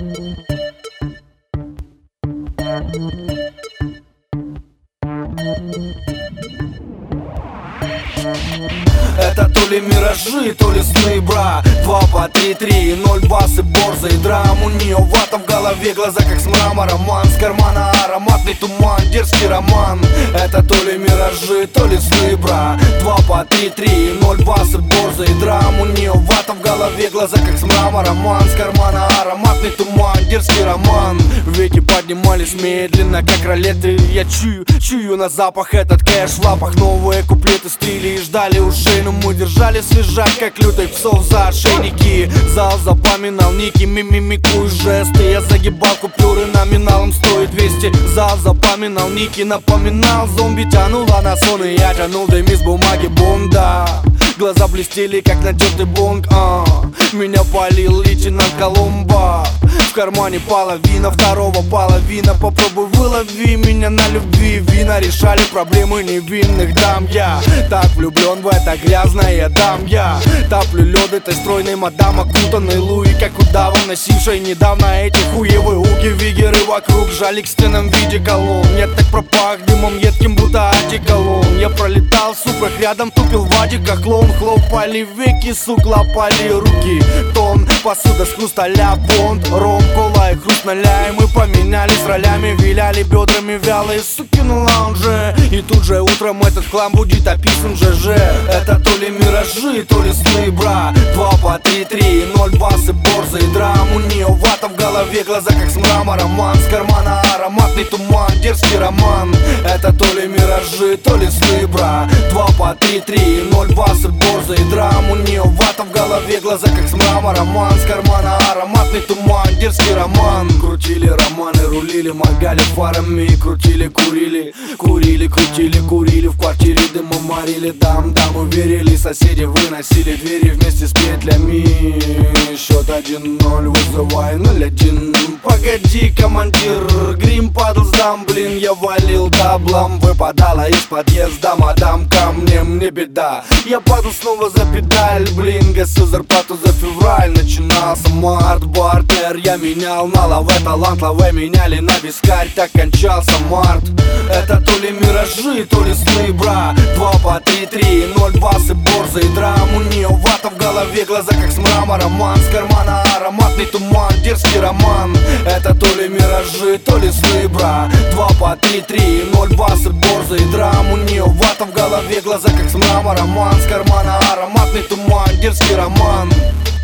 Это то ли миражи, то ли сны, бра. 2 по 3, 3, 0 бас и борза и драм. У нее вата в голове, глаза как с мрамора. Роман с кармана, ароматный туман, дерзкий роман. Это то ли миражи, то ли сны, бра. 2 по 3, 3, 0 бас и борза и драм. У нее вата в голове, глаза как с мрамора. Роман с кармана, ароматный туман, дерзкий роман. Веки поднимались медленно, как ролеты. Я чую на запах этот кэш в лапах. Новые куплеты стыли и ждали ушей, но мы держали свежак, как лютой псов за ошейники. Зал запоминал ники, мимикую жесты. Я загибал купюры, номиналом стоит 200. Зал запоминал ники, напоминал зомби. Тянула на сон, и я тянул дым из бумаги бунда. Глаза блестели, как натертый бонг. Меня полил лейтенант Колумба. В кармане половина, второго половина. Попробуй вылови меня на любви. Вина решали проблемы невинных дам. Я так влюблен в это грязное дам. Я топлю лед этой стройной мадам, окутанной луи, как удава, носившей недавно эти хуевые уги. Вигеры вокруг жали к стенам в виде колонн. Я так пропах дымом едким, будто одеколон. Я пролетал в супрах, рядом тупил Вадик, как клоун. Хлопали веки, сук, лопали руки. Тон, посуда с хрусталя, бонд, ром, кола и хруст ноля. И мы поменялись ролями, виляли бедрами вялые суки на лаунже. И тут же утром этот хлам будет описан ЖЖ. Это то ли миражи, то ли сны, бра. 2 по 3, 3, 0 бас и борза и драм. У нее вата в голове, глаза как с мрамора. Роман с кармана, ароматный туман, дерзкий роман. Это то ли миражи, то ли сны, бра. 2 по 3, 3, 0 бас и борза и драм. У нее вата в голове, глаза как с мрамора. Роман с кармана, ароматный туман, дерзкий роман. Крутили романы, рулили, моргали фарами. Крутили, курили, курили, крутили, курили. В квартире дымом морили, дам, уверили. Соседи выносили двери вместе с петлями. Счет 1-0, вызывай 0-1. Погоди, командир, грим падал с дам, блин. Я валил даблом, выпадала из подъезда мадам ко мне беда. Я падал снова за педаль, блин. Гасил зарплату за февраль. Начинался март, бартер. Я менял на лаве, талант лаве меняли на вискарь. Так кончался март. Это то ли миражи, то ли сны, бра. 2 по 3, 3, 0 бас и борза и драм. У нее вата в голове, глаза как с мрамора. Роман с кармана, ароматный туман, дерзкий роман. Это то ли миражи, то ли сны, бра. 2 по 3, 3, 0 бас и борза и драм. У нее вата в голове, глаза как с мрамора. Роман с кармана, ароматный туман, дерзкий роман.